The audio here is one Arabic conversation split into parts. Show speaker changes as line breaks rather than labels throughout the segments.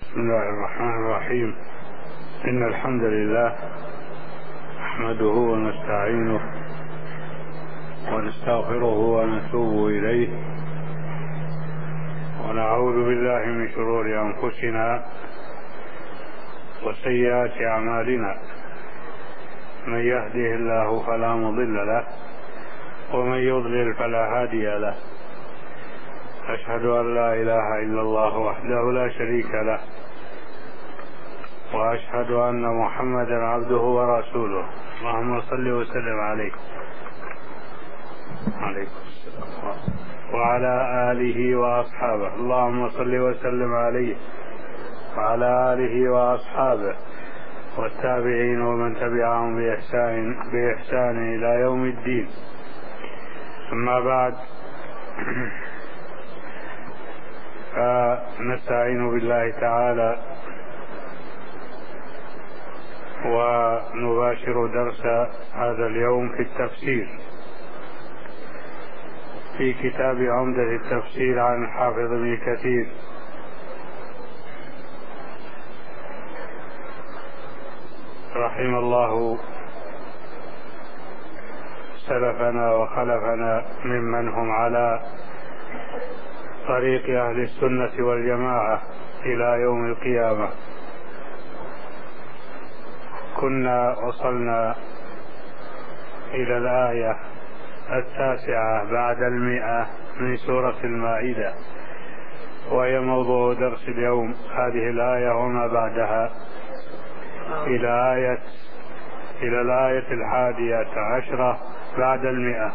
بسم الله الرحمن الرحيم. إن الحمد لله نحمده ونستعينه ونستغفره ونتوب إليه ونعوذ بالله من شرور أنفسنا وسيئات أعمالنا. من يهده الله فلا مضل له ومن يضلل فلا هادي له. أشهد أن لا إله إلا الله وحده لا شريك له وأشهد أن محمدا عبده ورسوله. اللهم صل وسلم عليه وعلى آله وأصحابه. اللهم صل وسلم عليه وعلى آله وأصحابه والتابعين ومن تبعهم بإحسان إلى يوم الدين. أما بعد، فنستعين بالله تعالى ونباشر درس هذا اليوم في التفسير في كتاب عمدة التفسير عن الحافظ ابن كثير رحم الله سلفنا وخلفنا ممن هم على طريق أهل السنة والجماعة إلى يوم القيامة. كنا وصلنا إلى الآية 9 بعد 100 من سورة المائدة، وهي موضوع درس اليوم. هذه الآية وما بعدها إلى الآية 11 بعد 100.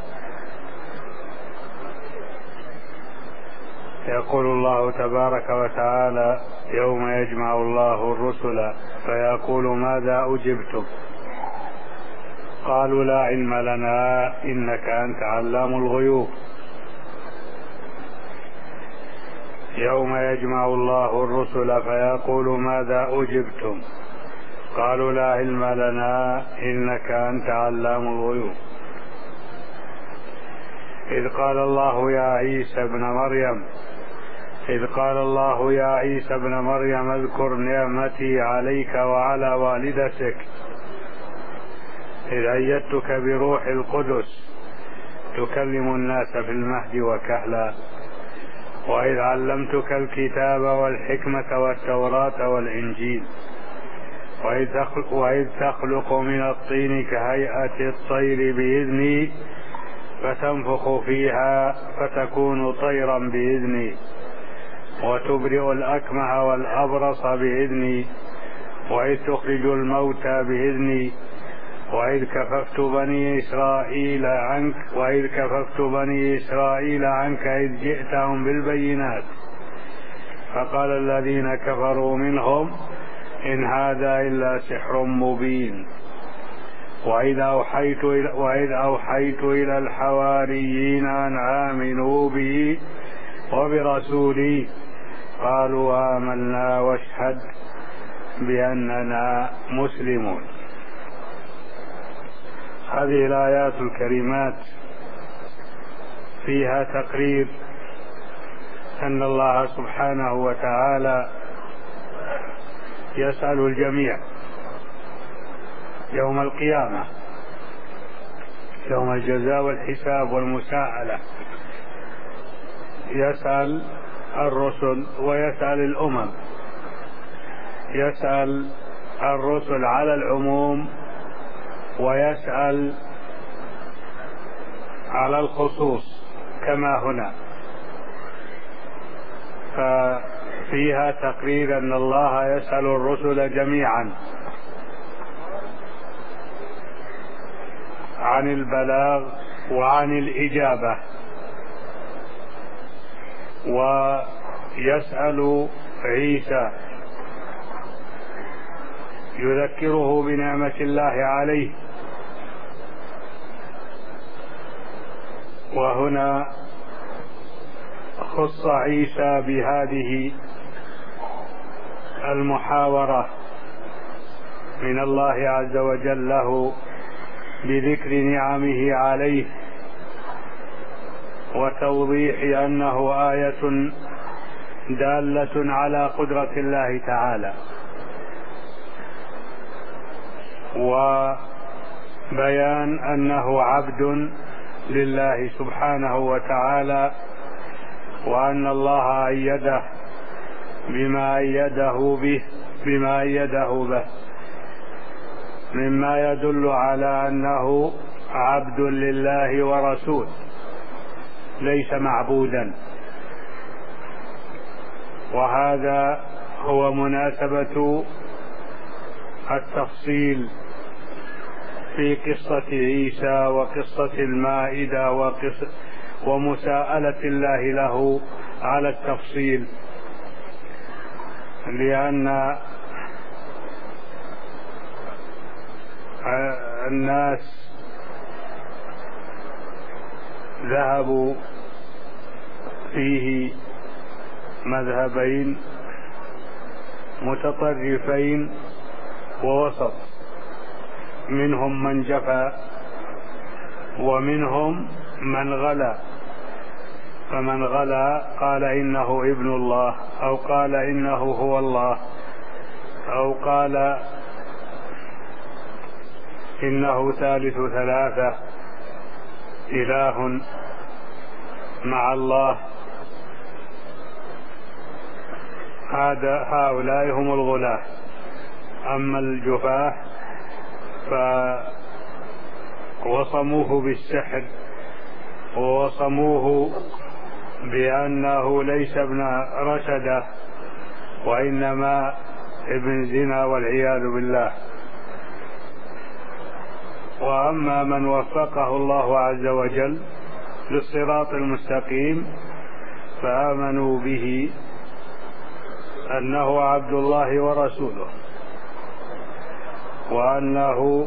يقول الله تبارك وتعالى: يوم يجمع الله الرسل فيقول ماذا أجبتم قالوا لا علم لنا إنك أنت علام الغيوب. يوم يجمع الله الرسل فيقول ماذا أجبتم قالوا لا علم لنا إنك أنت علام الغيوب. إذ قال الله يا عيسى ابن مريم اذكر نعمتي عليك وعلى والدتك إذ أيدتك بروح القدس تكلم الناس في المهد وكهلا وإذ علمتك الكتاب والحكمة والتوراة والإنجيل وإذ تخلق من الطين كهيئة الطير بإذني فتنفخ فيها فتكون طيرا بإذني وتبرئ الأكمه والأبرص بإذني وإذ تخرج الموتى بإذني وإذ كففت بني إسرائيل عنك إذ جئتهم بالبينات فقال الذين كفروا منهم إن هذا إلا سحر مبين. وإذ أوحيت إلى الحواريين أن آمنوا بي وبرسولي قالوا آمنا واشهد بأننا مسلمون. هذه الآيات الكريمات فيها تقرير أن الله سبحانه وتعالى يسأل الجميع يوم القيامة، يوم الجزاء والحساب والمساءلة. يسأل الرسل ويسأل الأمم. يسأل الرسل على العموم ويسأل على الخصوص كما هنا. ففيها تقرير أن الله يسأل الرسل جميعا عن البلاغ وعن الإجابة، ويسأل عيسى يذكره بنعمة الله عليه. وهنا خص عيسى بهذه المحاورة من الله عز وجل له بذكر نعمه عليه وتوضيح أنه آية دالة على قدرة الله تعالى، وبيان أنه عبد لله سبحانه وتعالى، وأن الله أيده بما أيده به مما يدل على أنه عبد لله ورسول ليس معبودا. وهذا هو مناسبة التفصيل في قصة عيسى وقصة المائدة ومساءلة الله له على التفصيل، لأن الناس ذهبوا فيه مذهبين متطرفين ووسط، منهم من جفا ومنهم من غلا، فمن غلا قال إنه ابن الله، أو قال إنه هو الله، أو قال إنه ثالث ثلاثة، إله مع الله. هؤلاء هم الغلاة. أما الجفاة فوصموه بالسحر، ووصموه بأنه ليس ابن رشدة وإنما ابن زنا والعياذ بالله. وأما من وفقه الله عز وجل للصراط المستقيم فآمنوا به أنه عبد الله ورسوله، وأنه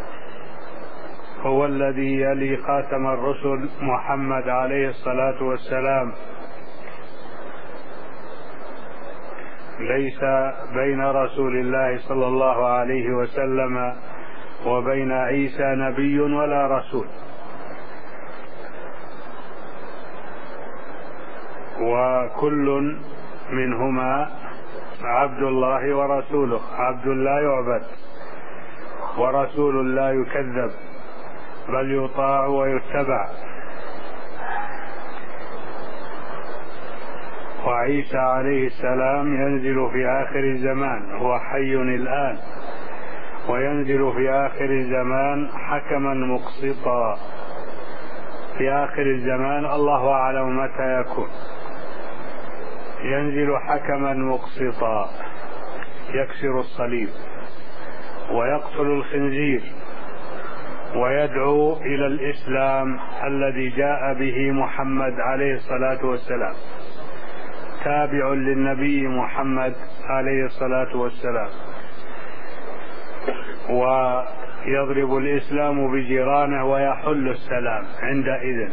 هو الذي يلي خاتم الرسل محمد عليه الصلاة والسلام. ليس بين رسول الله صلى الله عليه وسلم وبين عيسى نبي ولا رسول، وكل منهما عبد الله ورسوله، عبد لا يعبد ورسول لا يكذب بل يطاع ويتبع. وعيسى عليه السلام ينزل في آخر الزمان، هو حي الآن، وينزل في آخر الزمان حكما مقسطا. في آخر الزمان الله أعلم متى يكون، ينزل حكما مقسطا يكسر الصليب ويقتل الخنزير ويدعو إلى الإسلام الذي جاء به محمد عليه الصلاة والسلام، تابع للنبي محمد عليه الصلاة والسلام. ويضرب الإسلام بجيرانه ويحل السلام عندئذ.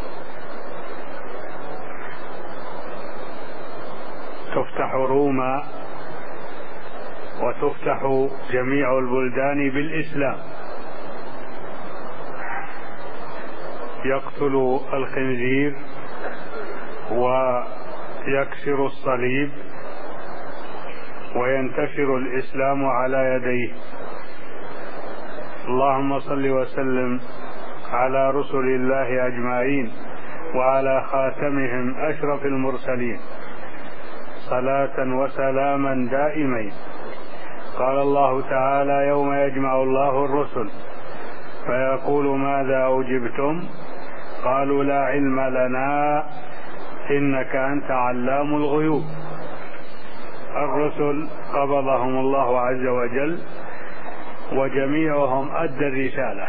تفتح روما وتفتح جميع البلدان بالإسلام، يقتل الخنزير ويكسر الصليب وينتشر الإسلام على يديه. اللهم صل وسلم على رسل الله أجمعين وعلى خاتمهم أشرف المرسلين صلاة وسلاما دائمين. قال الله تعالى: يوم يجمع الله الرسل فيقول ماذا أجبتم؟ قالوا لا علم لنا إنك أنت علام الغيوب. الرسل قبضهم الله عز وجل وجميعهم أدى الرسالة،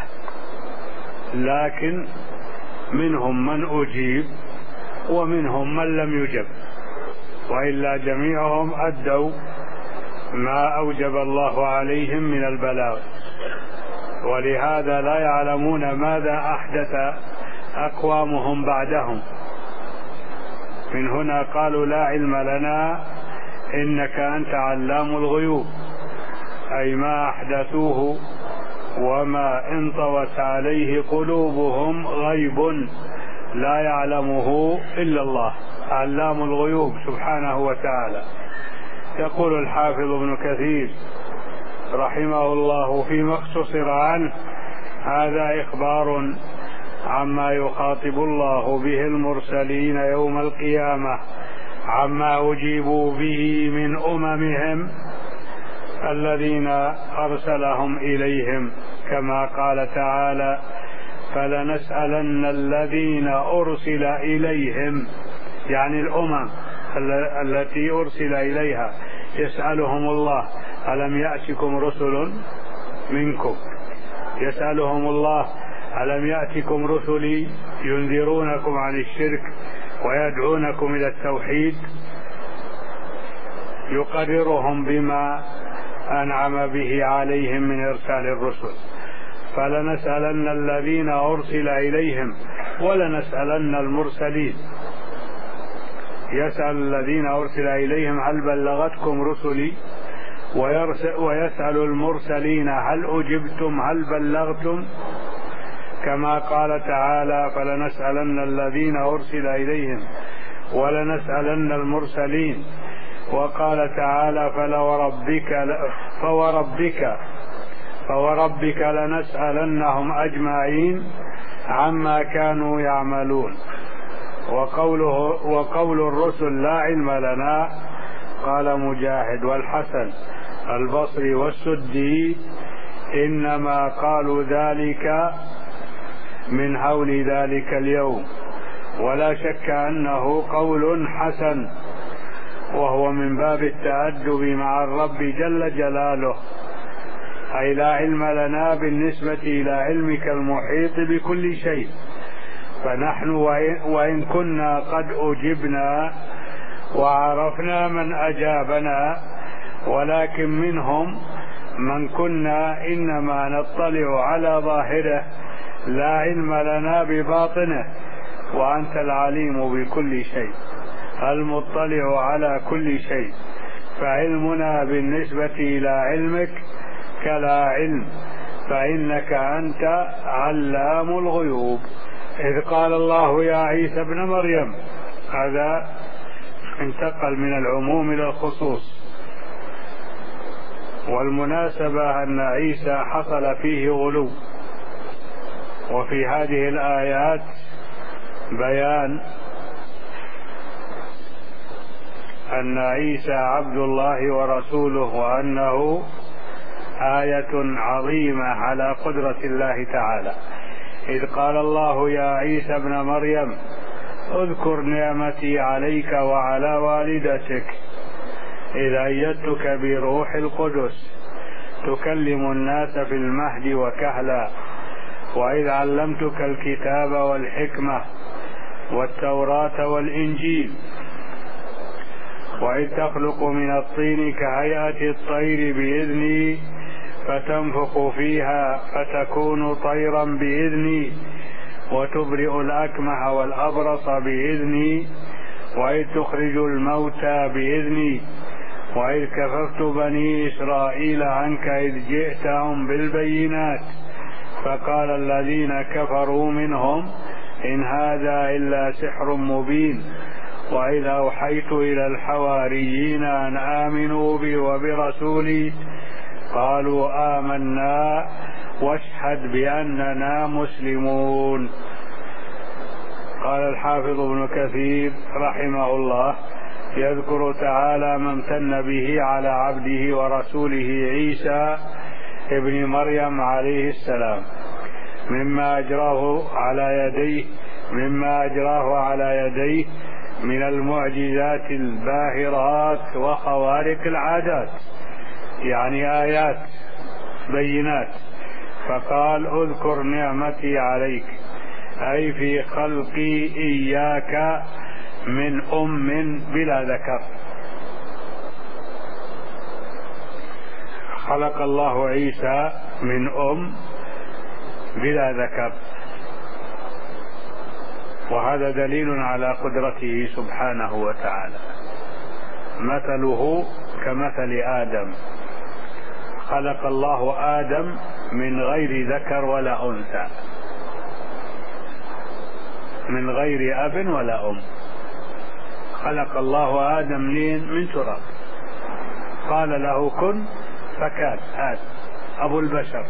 لكن منهم من أجيب ومنهم من لم يجب، وإلا جميعهم أدوا ما أوجب الله عليهم من البلاغ، ولهذا لا يعلمون ماذا أحدث أقوامهم بعدهم. من هنا قالوا لا علم لنا إنك أنت علام الغيوب، أي ما أحدثوه وما انطوت عليه قلوبهم غيب لا يعلمه إلا الله. علام الغيوب سبحانه وتعالى. يقول الحافظ ابن كثير رحمه الله فيما اختصر عنه: هذا إخبار عما يخاطب الله به المرسلين يوم القيامة عما أجيبوا به من أممهم الذين أرسلهم إليهم، كما قال تعالى: فلنسألن الذين أرسل إليهم، يعني الأمم التي أرسل إليها يسألهم الله: ألم يأتكم رسل منكم؟ يسألهم الله: ألم يأتكم رسلي ينذرونكم عن الشرك ويدعونكم إلى التوحيد؟ يقررهم بما أنعم به عليهم من إرسال الرسل. فلنسألن الذين أرسل إليهم ولنسألن المرسلين. يسأل الذين أرسل إليهم: هل بلغتكم رسلي؟ ويسأل المرسلين: هل أجبتم؟ هل بلغتم؟ كما قال تعالى: فلنسألن الذين أرسل إليهم ولنسألن المرسلين. وقال تعالى: فوربك لنسألنهم أجمعين عما كانوا يعملون. وقول الرسل: لا علم لنا، قال مجاهد والحسن البصري والسدي: إنما قالوا ذلك من هول ذلك اليوم، ولا شك أنه قول حسن، وهو من باب التأدب مع الرب جل جلاله، أي لا علم لنا بالنسبة إلى علمك المحيط بكل شيء. فنحن وإن كنا قد أجبنا وعرفنا من أجابنا، ولكن منهم من كنا إنما نطلع على ظاهره، لا علم لنا بباطنه، وأنت العليم بكل شيء المطلع على كل شيء، فعلمنا بالنسبة إلى علمك كلا علم، فإنك أنت علام الغيوب. إذ قال الله: يا عيسى ابن مريم، هذا انتقل من العموم إلى الخصوص. والمناسبة أن عيسى حصل فيه غلو، وفي هذه الآيات بيان أن عيسى عبد الله ورسوله، وأنه آية عظيمة على قدرة الله تعالى. إذ قال الله: يا عيسى ابن مريم اذكر نعمتي عليك وعلى والدتك إذ أيدتك بروح القدس تكلم الناس في المهد وكهلا، وإذ علمتك الكتاب والحكمة والتوراة والإنجيل، وإذ تخلق من الطين كهيئة الطير بإذني فتنفخ فيها فتكون طيرا بإذني، وتبرئ الأكمه والأبرص بإذني، وإذ تخرج الموتى بإذني، وإذ كففت بني إسرائيل عنك إذ جئتهم بالبينات فقال الذين كفروا منهم إن هذا إلا سحر مبين، وإذ أوحيت إلى الحواريين أن آمنوا بي وبرسولي قالوا آمنا واشهد بأننا مسلمون. قال الحافظ ابن كثير رحمه الله: يذكر تعالى ما امتن به على عبده ورسوله عيسى ابن مريم عليه السلام مما أجراه على يديه من المعجزات الباهرات وخوارق العادات، يعني آيات بينات. فقال: اذكر نعمتي عليك، أي في خلقي إياك من أم بلا ذكر. خلق الله عيسى من أم بلا ذكر، وهذا دليل على قدرته سبحانه وتعالى. مثله كمثل آدم، خلق الله آدم من غير ذكر ولا أنثى، من غير أب ولا أم. خلق الله آدم من تراب، قال له كن فكان آدم أبو البشر.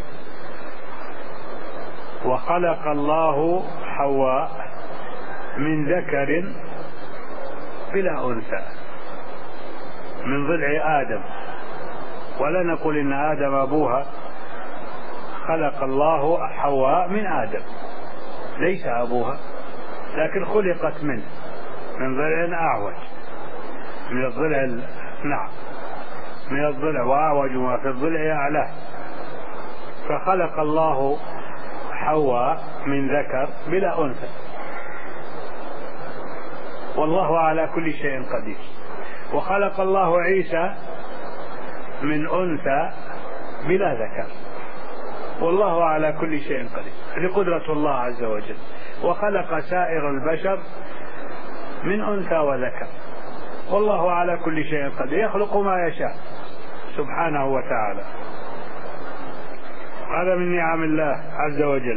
وخلق الله حواء من ذكر بلا أنثى من ضلع آدم، ولا نقول إن آدم أبوها، خلق الله حواء من آدم ليس أبوها، لكن خلقت منه من ضلع أعوج، من الضلع نعم من الضلع، وأعوج ما في الضلع أعلاه. فخلق الله حواء من ذكر بلا أنثى، والله على كل شيء قدير. وخلق الله عيسى من أنثى بلا ذكر، والله على كل شيء قدير لقدرة الله عز وجل. وخلق سائر البشر من أنثى وذكر، والله على كل شيء قدير، يخلق ما يشاء سبحانه وتعالى. هذا من نعم الله عز وجل.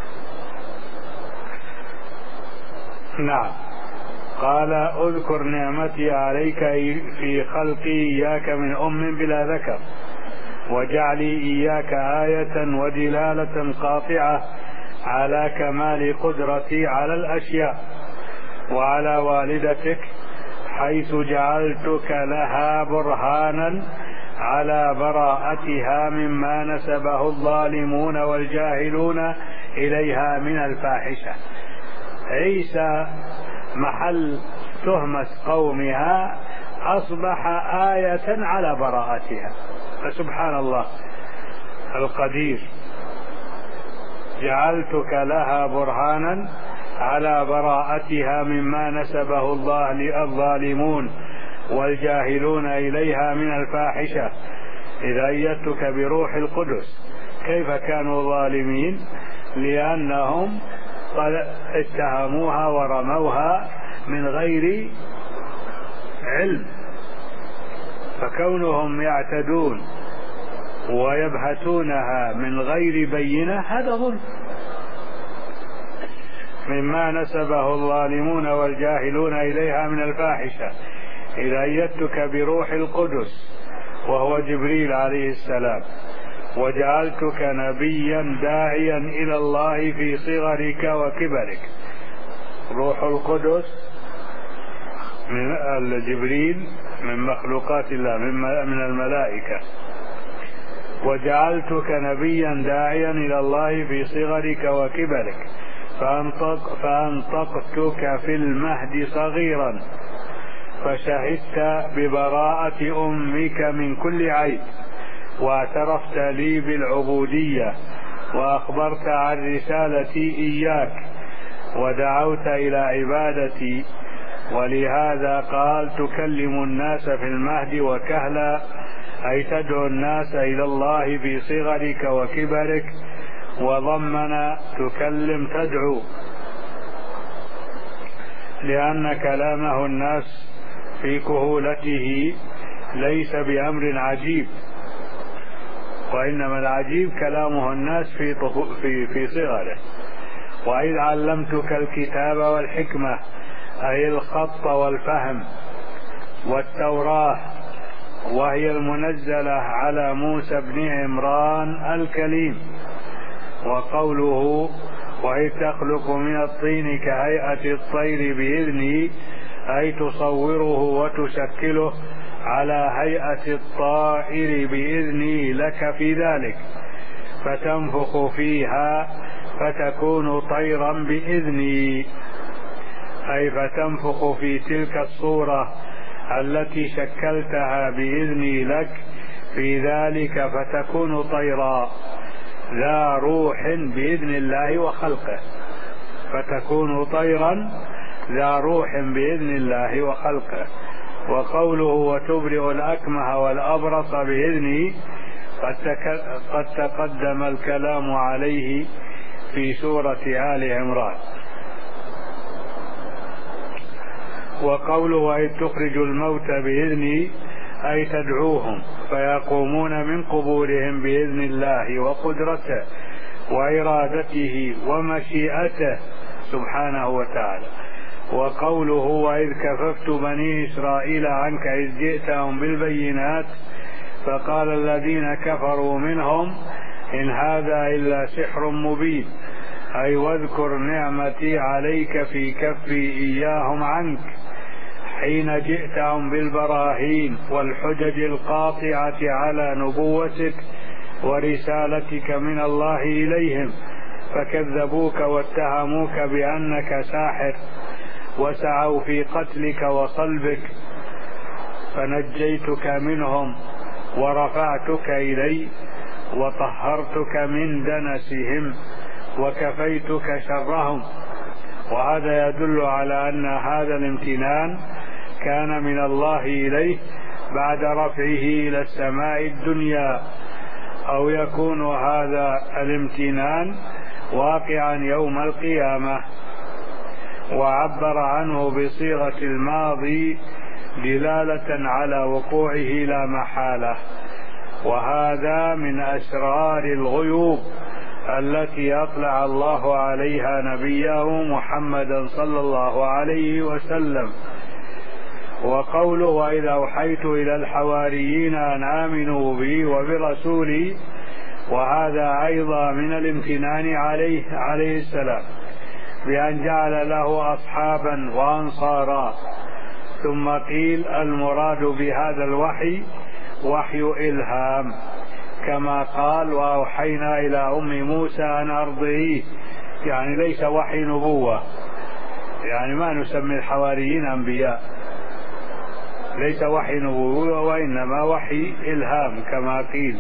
نعم. قال اذكر نعمتي عليك في خلقي إياك من أم بلا ذكر، وجعلي إياك آية ودلالة قاطعة على كمال قدرتي على الأشياء، وعلى والدتك حيث جعلتك لها برهانا على براءتها مما نسبه الظالمون والجاهلون إليها من الفاحشة. عيسى محل تهمة قومها أصبح آية على براءتها، فسبحان الله القدير. جعلتك لها برهانا على براءتها مما نسبه الظالمون والجاهلون إليها من الفاحشة، إذا أيدتك بروح القدس. كيف كانوا ظالمين؟ لأنهم قد اتهموها ورموها من غير علم، فكونهم يعتدون ويبهتونها من غير بينة هذا ظلم. مما نسبه الظالمون والجاهلون إليها من الفاحشة، إذا أيدتك بروح القدس وهو جبريل عليه السلام، وجعلتك نبيا داعيا إلى الله في صغرك وكبرك. روح القدس من الجبريل من مخلوقات الله من الملائكة. وجعلتك نبيا داعيا إلى الله في صغرك وكبرك، فأنطقتك في المهد صغيرا، فشهدت ببراءة أمك من كل عيب، واعترفت لي بالعبودية، وأخبرت عن رسالتي إياك، ودعوت إلى عبادتي. ولهذا قال تكلم الناس في المهد وكهلا، أي تدعو الناس إلى الله في صغرك وكبرك، وضمن تكلم تدعو، لأن كلامه الناس في كهولته ليس بأمر عجيب، وإنما العجيب كلامه الناس في صغره. وإذ علمتك الكتاب والحكمة، أي الخط والفهم، والتوراة وهي المنزلة على موسى بن عمران الكليم. وقوله وإذ تخلق من الطين كهيئة الطير بإذني، أي تصوره وتشكله على هيئة الطائر بإذني لك في ذلك، فتنفخ فيها فتكون طيرا بإذني، أي فتنفخ في تلك الصورة التي شكلتها بإذني لك في ذلك فتكون طيرا ذا روح بإذن الله وخلقه، فتكون طيرا ذا روح بإذن الله وخلقه. وقوله وتبرئ الأكمه والأبرص بإذنه قد تقدم الكلام عليه في سورة آل عمران. وقوله وإذ تخرج الموتى بإذنه، أي تدعوهم فيقومون من قبورهم بإذن الله وقدرته وإرادته ومشيئته سبحانه وتعالى. وقوله وإذ كففت بني إسرائيل عنك إذ جئتهم بالبينات فقال الذين كفروا منهم إن هذا إلا سحر مبين، أي واذكر نعمتي عليك في كفي إياهم عنك حين جئتهم بالبراهين والحجج القاطعة على نبوتك ورسالتك من الله إليهم، فكذبوك واتهموك بأنك ساحر وسعوا في قتلك وصلبك، فنجيتك منهم ورفعتك إلي وطهرتك من دنسهم وكفيتك شرهم. وهذا يدل على أن هذا الامتنان كان من الله إليه بعد رفعه إلى السماء الدنيا، أو يكون هذا الامتنان واقعا يوم القيامة، وعبر عنه بصيغة الماضي دلالة على وقوعه لا محالة. وهذا من أسرار الغيوب التي أطلع الله عليها نبيه محمدا صلى الله عليه وسلم. وقوله وإذا أوحيت إلى الحواريين أن آمنوا بي وبرسولي، وهذا أيضا من الامتنان عليه السلام بأن جعل له أصحابا وأنصارا. ثم قيل المراد بهذا الوحي وحي إلهام، كما قال وأوحينا إلى أم موسى أن أرضعيه، يعني ليس وحي نبوة، يعني ما نسمي الحواريين أنبياء، ليس وحي نبوة وإنما وحي إلهام كما قيل،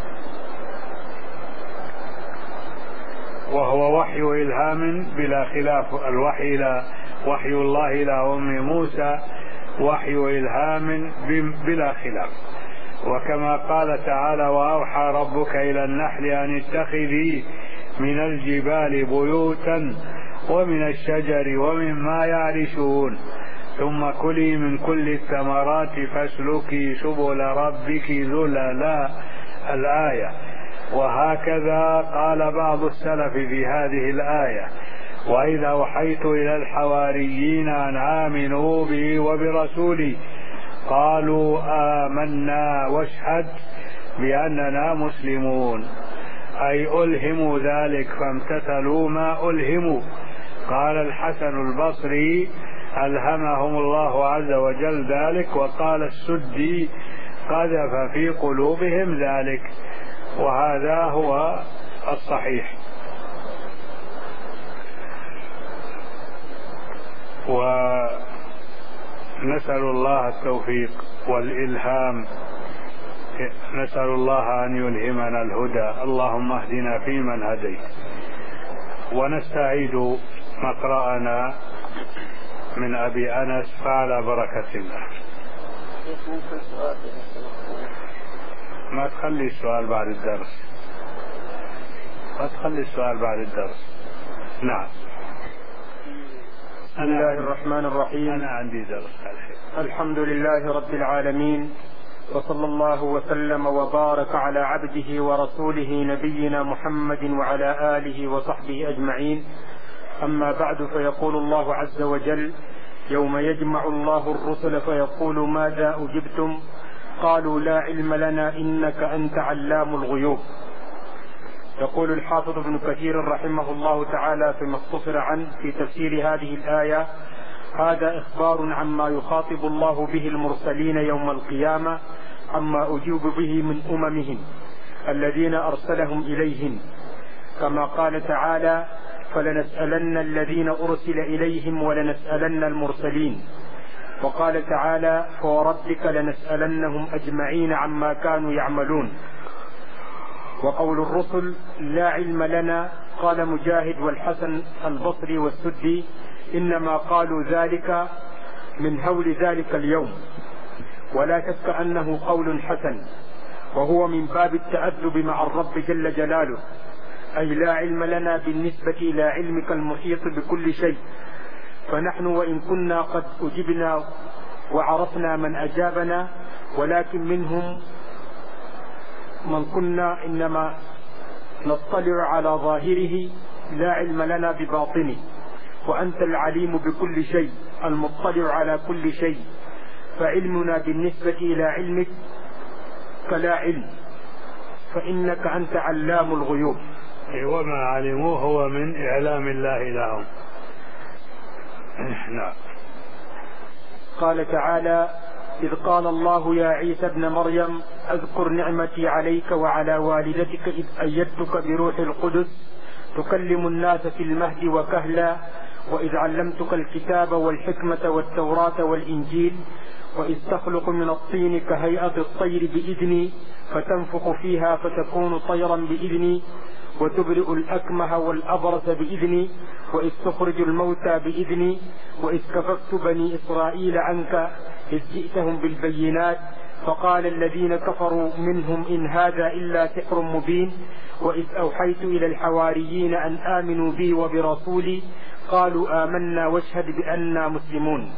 وهو وحي إلهام بلا خلاف. وحي الله إلى أم موسى وحي إلهام بلا خلاف. وكما قال تعالى وأوحى ربك إلى النحل أن اتخذي من الجبال بيوتا ومن الشجر ومما يعرشون ثم كلي من كل الثمرات فاسلكي سبل ربك ذللا الآية. وهكذا قال بعض السلف في هذه الآية وإذا أوحيت إلى الحواريين أن آمنوا بي وبرسولي قالوا آمنا واشهد بأننا مسلمون، أي ألهموا ذلك فامتثلوا ما ألهموا. قال الحسن البصري ألهمهم الله عز وجل ذلك، وقال السدي قذف في قلوبهم ذلك، وهذا هو الصحيح. ونسأل الله التوفيق والإلهام، نسأل الله أن يلهمنا الهدى، اللهم اهدنا فيمن هديت. ونستعيد مقرأنا من أبي أنس فعلى بركة الله. ما تخلي السؤال بعد الدرس، ما تخلي السؤال بعد الدرس. نعم.
بسم الله الرحمن الرحيم.
أنا عندي درس.
الحمد لله رب العالمين، وصلى الله وسلم وبارك على عبده ورسوله نبينا محمد وعلى آله وصحبه أجمعين. أما بعد، فيقول الله عز وجل يوم يجمع الله الرسل فيقول ماذا أجبتم قالوا لا علم لنا إنك أنت علام الغيوب. يقول الحافظ ابن كثير رحمه الله تعالى فيما اختصر عنه في تفسير هذه الآية: هذا إخبار عما يخاطب الله به المرسلين يوم القيامة عما أجيب به من أممهم الذين أرسلهم إليهم، كما قال تعالى: فلنسألن الذين أرسل إليهم ولنسألن المرسلين. وقال تعالى: فوربك لنسألنهم أجمعين عما كانوا يعملون. وقول الرسل لا علم لنا، قال مجاهد والحسن البصري والسدي: إنما قالوا ذلك من هول ذلك اليوم، ولا شك أنه قول حسن، وهو من باب التأدب مع الرب جل جلاله، أي لا علم لنا بالنسبة إلى علمك المحيط بكل شيء. فنحن وإن كنا قد أجبنا وعرفنا من أجابنا، ولكن منهم من كنا إنما نطلع على ظاهره لا علم لنا بباطنه. وأنت العليم بكل شيء المطلع على كل شيء، فعلمنا بالنسبة إلى علمك كلا علم، فإنك أنت علام الغيوب.
وما علموه هو من إعلام الله لهم. نعم.
قال تعالى: إذ قال الله يا عيسى ابن مريم أذكر نعمتي عليك وعلى والدتك إذ أيدتك بروح القدس تكلم الناس في المهد وكهلا، وإذ علمتك الكتاب والحكمة والتوراة والإنجيل، وإذ تخلق من الطين كهيئة الطير بإذني فتنفخ فيها فتكون طيرا بإذني، وتبرئ الأكمه والأبرص بإذني، وإذ تخرج الموتى بإذني، وإذ كففت بني إسرائيل عنك إذ جئتهم بالبينات فقال الذين كفروا منهم إن هذا إلا سحر مبين، وإذ أوحيت إلى الحواريين أن آمنوا بي وبرسولي قالوا آمنا واشهد بأننا مسلمون.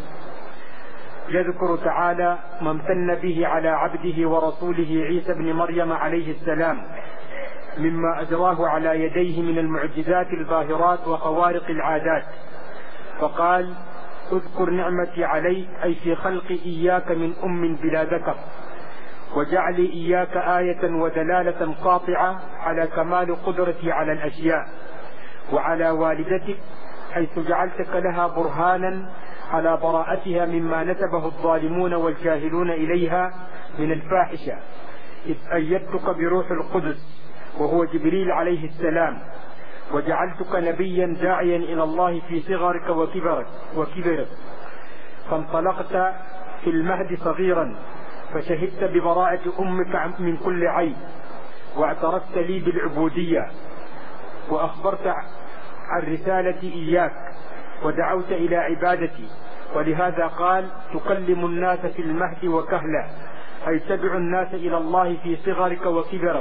يذكر تعالى ما امتن به على عبده ورسوله عيسى بن مريم عليه السلام مما أجراه على يديه من المعجزات الباهرات وخوارق العادات، فقال: اذكر نعمتي عليك أي في خلق إياك من أم بلا ذكر، وجعلي إياك آية ودلالة قاطعة على كمال قدرتي على الأشياء، وعلى والدتك حيث جعلتك لها برهانا على براءتها مما نسبه الظالمون والجاهلون إليها من الفاحشة، إذ أيدتك بروح القدس وهو جبريل عليه السلام، وجعلتك نبيا داعيا إلى الله في صغرك وكبرك، فانطلقت في المهد صغيرا فشهدت ببراءة أمك من كل عيب، واعترفت لي بالعبودية، وأخبرت عن رسالتي إياك، ودعوت إلى عبادتي، ولهذا قال: تكلم الناس في المهد وكهلا، أي تدعو الناس إلى الله في صغرك وكبرك،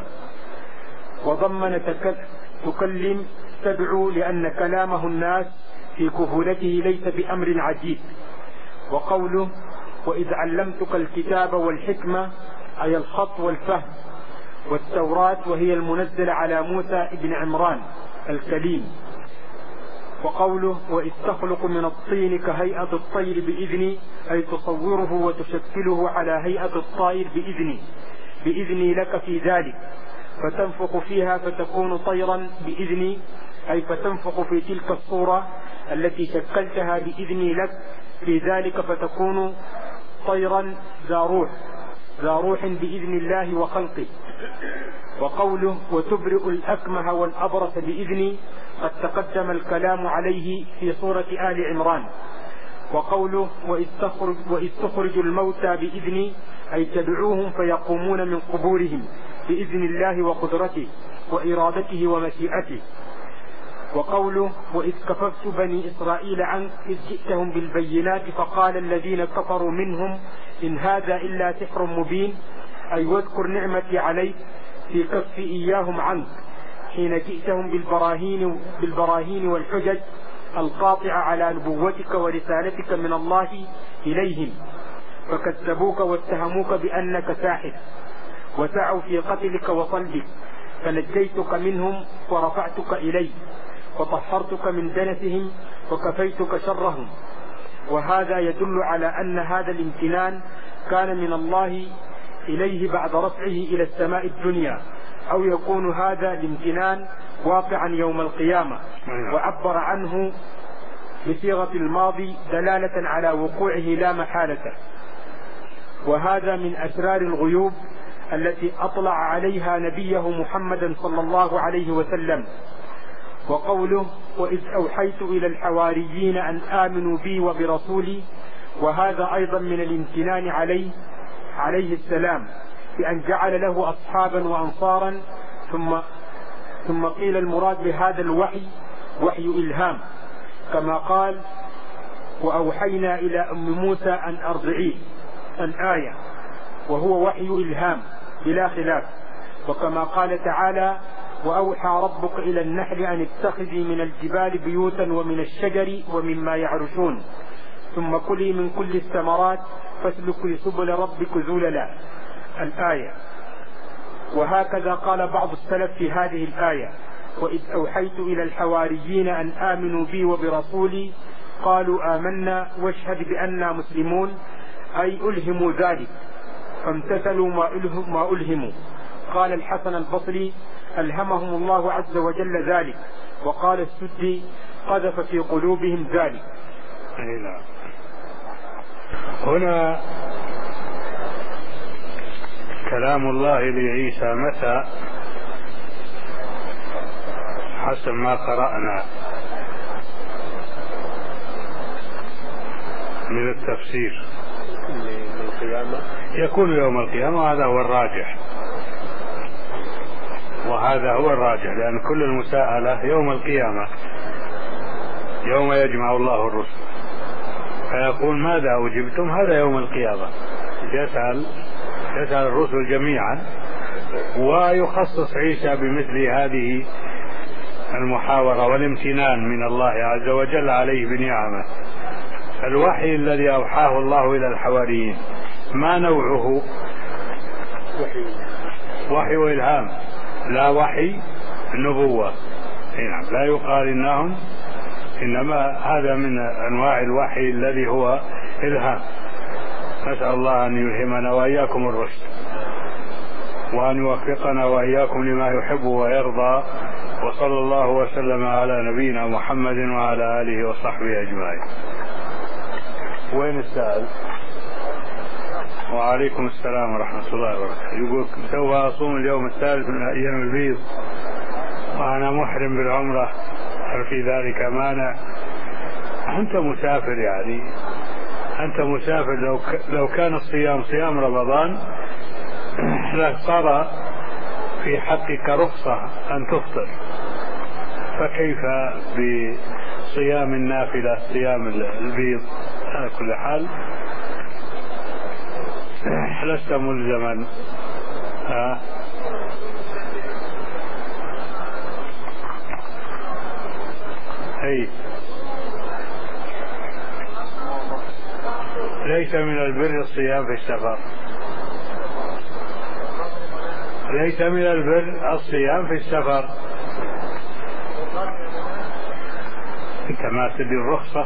وضمن تكلم تدعو لأن كلامه الناس في كهولته ليس بأمر عجيب. وقوله: وإذ علمتك الكتاب والحكمة أي الخط والفهم، والتوراة وهي المنزل على موسى ابن عمران الكليم. وقوله: وإذ تخلق من الطين كهيئة الطير بإذني أي تصوره وتشكله على هيئة الطائر بإذني لك في ذلك، فتنفخ فيها فتكون طيرا بإذني أي فتنفخ في تلك الصورة التي شكلتها بإذني لك في ذلك فتكون طيرا ذا روح بإذن الله وخلقه. وقوله: وتبرئ الأكمه والأبرص بإذني قد تقدم الكلام عليه في سورة آل عمران. وقوله: وإذ تخرج الموتى بإذني أي تدعوهم فيقومون من قبورهم بإذن الله وقدرته وإرادته ومشيئته. وقوله: وإذ كففت بني إسرائيل عنك إذ جئتهم بالبينات فقال الذين كفروا منهم إن هذا إلا سحر مبين أي واذكر نعمتي عليك في كف إياهم عنك حين جئتهم بالبراهين والحجج القاطعة على نبوتك ورسالتك من الله إليهم، فكذبوك واتهموك بأنك ساحر، وسعوا في قتلك وصلبك، فنجيتك منهم ورفعتك إلي، وطهرتك من دنسهم وكفيتك شرهم. وهذا يدل على أن هذا الامتنان كان من الله إليه بعد رفعه إلى السماء الدنيا، أو يكون هذا الامتنان واقعا يوم القيامة، وعبر عنه بصيغة الماضي دلالة على وقوعه لا محالة. وهذا من أسرار الغيوب التي أطلع عليها نبيه محمدا صلى الله عليه وسلم. وقوله: وإذ أوحيت إلى الحواريين أن آمنوا بي وبرسولي، وهذا أيضا من الامتنان عليه السلام بأن جعل له أصحابا وأنصارا. ثم قيل المراد بهذا الوحي وحي إلهام، كما قال: وأوحينا إلى أم موسى أن أرضعيه الآية، وهو وحي إلهام بلا خلاف. وكما قال تعالى: وأوحى ربك إلى النحل أن اتخذي من الجبال بيوتا ومن الشجر ومما يعرشون ثم كلي من كل الثمرات فاسلكي سبل ربك ذللا الآية. وهكذا قال بعض السلف في هذه الآية: وإذ أوحيت إلى الحواريين أن آمنوا بي وبرسولي قالوا آمنا واشهد بأننا مسلمون، أي ألهموا ذلك فامتثلوا ما ألهموا. قال الحسن البصري ألهمهم الله عز وجل ذلك. وقال السدي قذف في قلوبهم ذلك.
هنا كلام الله لعيسى متى حسب ما قرأنا من التفسير يكون يوم القيامة، وهذا هو الراجح، وهذا هو الراجح، لأن كل المساءلة يوم القيامة يوم يجمع الله الرسل فيقول ماذا أجبتم، هذا يوم القيامة يسأل الرسل جميعا، ويخصص عيسى بمثل هذه المحاورة والامتنان من الله عز وجل عليه بنعمه. الوحي الذي أوحاه الله إلى الحواريين ما نوعه؟ وحي وإلهام، لا وحي نبوة. نعم، لا يقال إنهم، إنما هذا من أنواع الوحي الذي هو إلهام. نسأل الله أن يلهمنا وإياكم الرشد، وأن يوفقنا وإياكم لما يحب ويرضى. وصلى الله وسلم على نبينا محمد وعلى آله وصحبه أجمعين. وين السائل؟ وعليكم السلام ورحمة الله وبركاته. يقول سوف أصوم اليوم الثالث من أيام البيض وأنا محرم بالعمرة، هل في ذلك مانع؟ أنت مسافر، يعني أنت مسافر. لو كان الصيام صيام رمضان لصار في حقك رخصة أن تفطر، فكيف بصيام النافلة صيام البيض؟ على كل حال لست ملزما. أي ليس من البر الصيام في السفر، ليس من البر الصيام في السفر. انت ما تدي الرخصة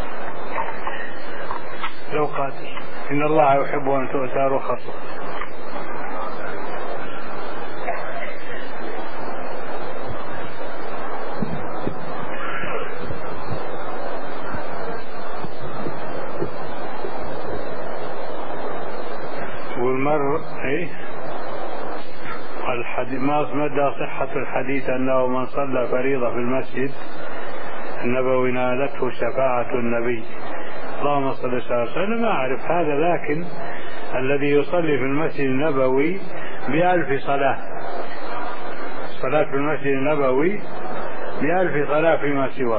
لو قاتل، إن الله يحب أن تؤتى رخصه. والمر ما مدى صحة الحديث أنه من صلى فريضة في المسجد النبوي نالته شفاعة النبي. اللهم صل وسلم. أنا ما أعرف هذا، لكن الذي يصلي في المسجد النبوي ب1000 صلاة، صلاة في المسجد النبوي ب1000 صلاة فيما سواه.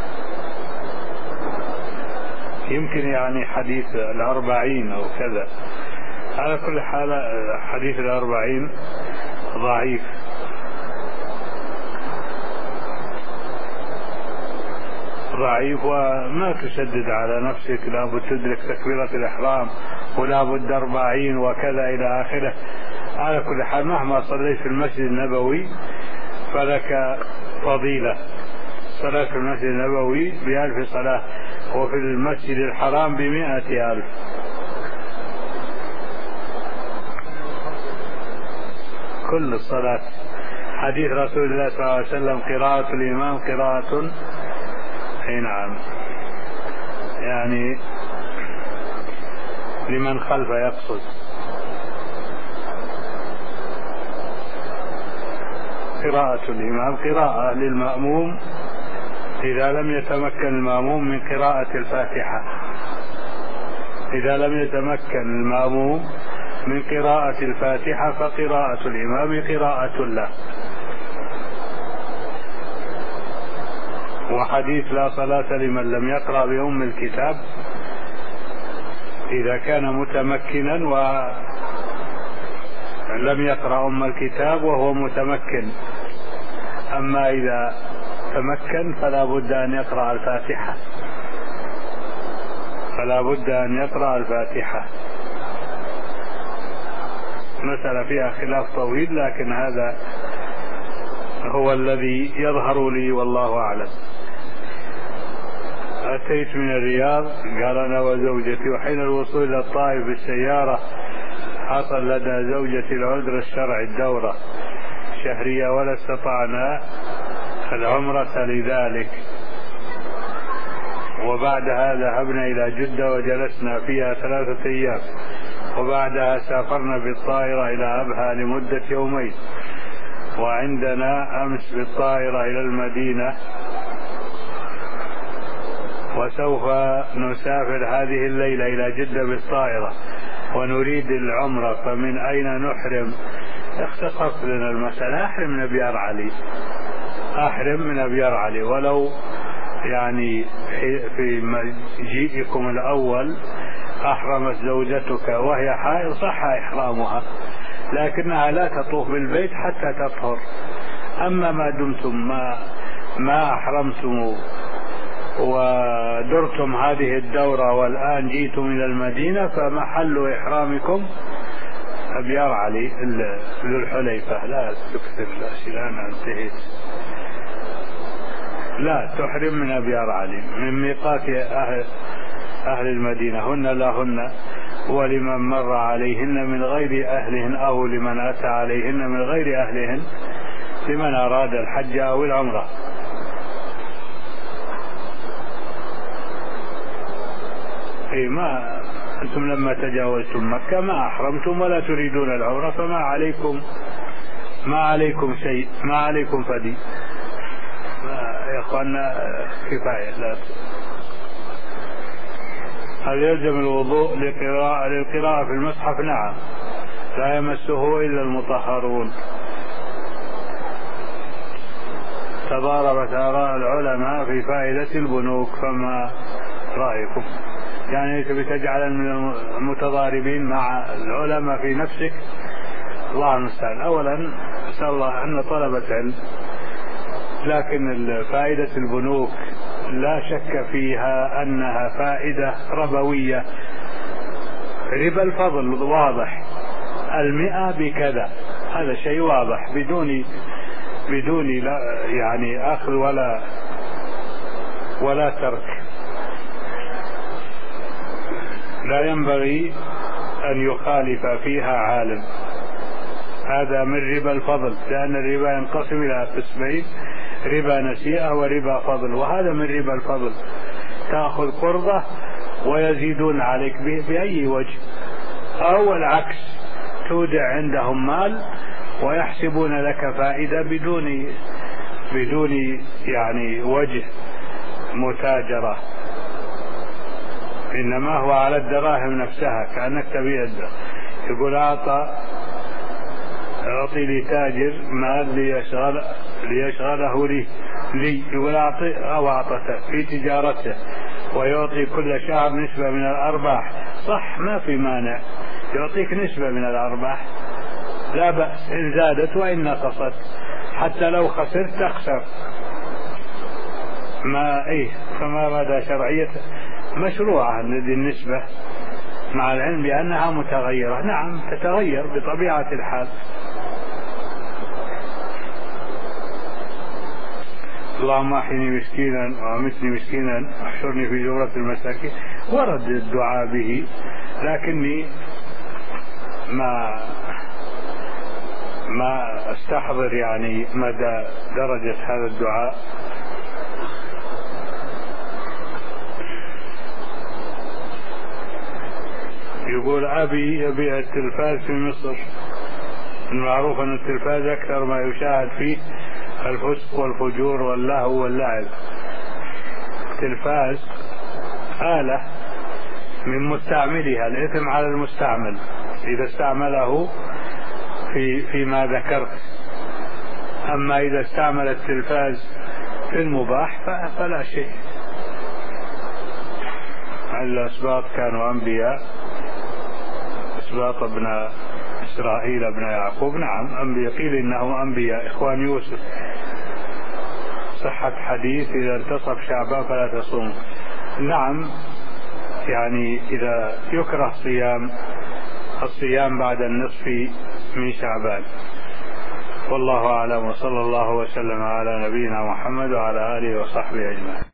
يمكن يعني حديث 40 أو كذا. على كل حال حديث 40 ضعيف. وما تشدد على نفسك، لابد تدرك تكبيرة الإحرام ولابد 40 وكذا إلى آخره. على كل حال مهما صليت في المسجد النبوي فلك فضيلة. صلاة في المسجد النبوي ب1000 صلاة، وفي المسجد الحرام ب100,000. كل الصلاة. حديث رسول الله صلى الله عليه وسلم قراءة الإمام قراءة، نعم، يعني لمن خلف يقصد. قراءة الإمام قراءة للمأموم إذا لم يتمكن المأموم من قراءة الفاتحة. إذا لم يتمكن المأموم من قراءة الفاتحة فقراءة الإمام قراءة له. وحديث لا صلاة لمن لم يقرأ بأم الكتاب إذا كان متمكنا ولم يقرأ أم الكتاب وهو متمكن. أما إذا تمكن فلا بد أن يقرأ الفاتحة، فلا بد أن يقرأ الفاتحة. مسألة فيها خلاف طويل، لكن هذا هو الذي يظهر لي والله أعلم. أتيت من الرياض، قال أنا وزوجتي، وحين الوصول إلى الطائف بالسيارة حصل لدى زوجتي العذر الشرعي الدورة شهرية ولا استطعنا العمرة لذلك، وبعدها ذهبنا إلى جدة وجلسنا فيها 3 أيام، وبعدها سافرنا بالطائرة إلى أبها لمدة 2 يوم، وعندنا أمس بالطائرة إلى المدينة، وسوف نسافر هذه الليلة إلى جدة بالطائرة ونريد العمرة، فمن أين نحرم؟ اختصرت لنا المسألة، أحرم من أبيار علي، أحرم من أبيار علي، ولو يعني في مجيئكم الأول أحرمت زوجتك وهي حائض صح إحرامها، لكنها لا تطوف بالبيت حتى تطهر. أما ما دمتم ما أحرمتم ودرتم هذه الدورة والآن جئتم إلى المدينة، فمحل إحرامكم أبيار علي ذو الحليفة. لا تكثر الأسئلة، أنا انتهيت. لا تحرم من أبيار علي، من ميقات أهل المدينة، هن لهن ولمن مر عليهن من غير أهلهن، أو لمن أتى عليهن من غير أهلهن، لمن أراد الحج أو العمرة. أي ما أنتم لما تجاوزتم مكة ما أحرمتم ولا تريدون العمرة، فما عليكم شيء، ما عليكم فدي يا أخوانا، كفاية. لا. هل يلزم الوضوء للقراءة في المصحف؟ نعم، لا يمسه إلا المطهرون. تضاربت آراء العلماء في فائدة البنوك، فما رأيكم؟ يعني تبي تجعل من المتضاربين مع العلماء في نفسك؟ الله المستعان. أولا أسأل الله أن طلبة علم، لكن فائدة البنوك لا شك فيها أنها فائدة ربوية، ربا الفضل واضح، 100 بكذا، هذا شيء واضح بدون لا يعني أخذ ولا ترك. لا ينبغي أن يخالف فيها عالم، هذا من ربا الفضل، لأن الربا ينقسم إلى قسمين، ربا نسيئة وربا فضل، وهذا من ربا الفضل، تأخذ قرضة ويزيدون عليك بأي وجه، أو العكس، تودع عندهم مال ويحسبون لك فائدة بدون يعني وجه متاجرة، إنما هو على الدراهم نفسها، كأنك تبيع. يقول أعطي لتاجر مال ليشغله لي، يقول أعطته في تجارته ويعطي كل شهر نسبة من الأرباح، صح، ما في مانع، يعطيك نسبة من الأرباح، لا بأس إن زادت وإن نقصت، حتى لو خسرت تخسر، فما مدى شرعية مشروعة هذه النسبة، مع العلم بأنها متغيرة. نعم تتغير بطبيعة الحال. اللهم احيني مسكينا وامتني مسكينا واحشرني في زمرة المساكين، ورد الدعاء به، لكني ما استحضر يعني مدى درجة هذا الدعاء. يقول أبي يبيع التلفاز في مصر، المعروف أن التلفاز أكثر ما يشاهد فيه الفسق والفجور واللهو واللعب. التلفاز آلة من مستعملها، الإثم على المستعمل إذا استعمله فيما ذكرت، أما إذا استعمل التلفاز في المباح فلا شيء. الأسباط كانوا أنبياء، أسباط ابن إسرائيل ابن يعقوب، نعم أنبياء، قيل إنهم أنبياء إخوان يوسف. صحة حديث إذا انتصف شعبان فلا تصوم، نعم، يعني إذا يكره الصيام بعد النصف من شعبان، والله أعلم، وصلى الله وسلم على نبينا محمد وعلى آله وصحبه أجمعين.